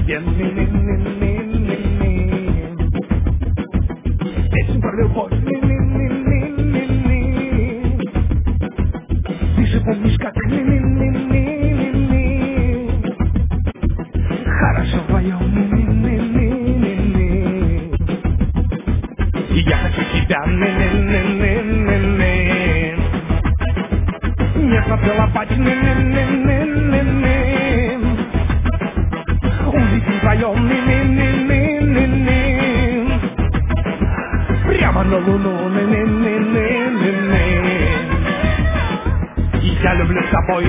тебе. Песню про любовь. Ты же помнишь, как хорошо вдвоем. И я хочу тебя. Нежно целовать. Улетим вдвоем. Прямо на луну. И я люблю с тобой.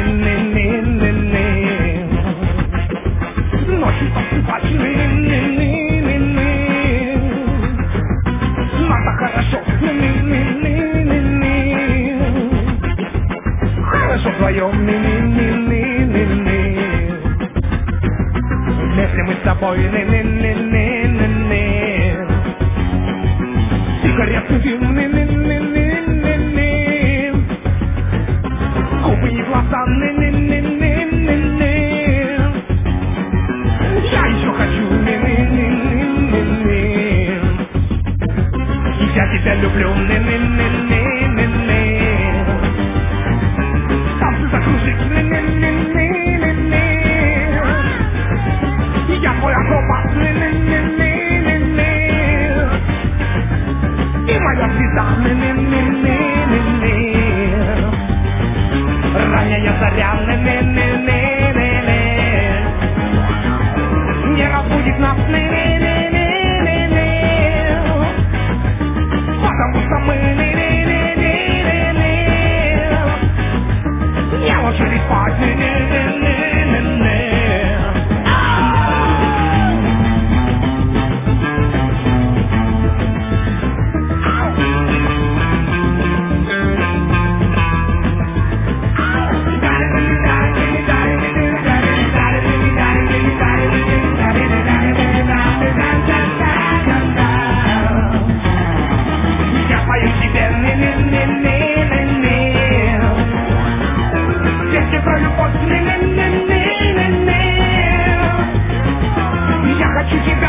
Ночью посыпать. Нам так хорошо. Хорошо вдвоем. Вместе мы с тобой. Сигаретный дым. Губы и глаза. Я еще хочу. И я тебя люблю. Танцы закружить. Я твой акробат. И моя звезда. Ранняя заря. Не разбудит нас. Потому что мы не ложились спать. Я пою тебе. Песни про любовь. Я хочу тебя.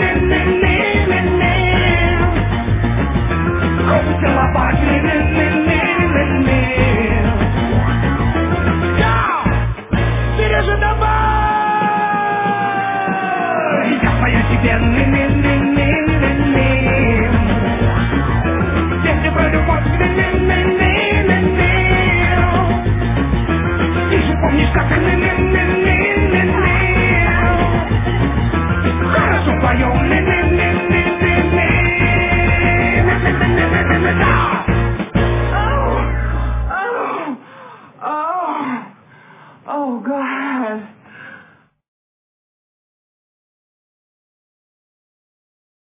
Губы целовать. Сережа, давай! Я пою тебе. Песни про любовь. Ты же помнишь, как хорошо вдвоем. Oh God.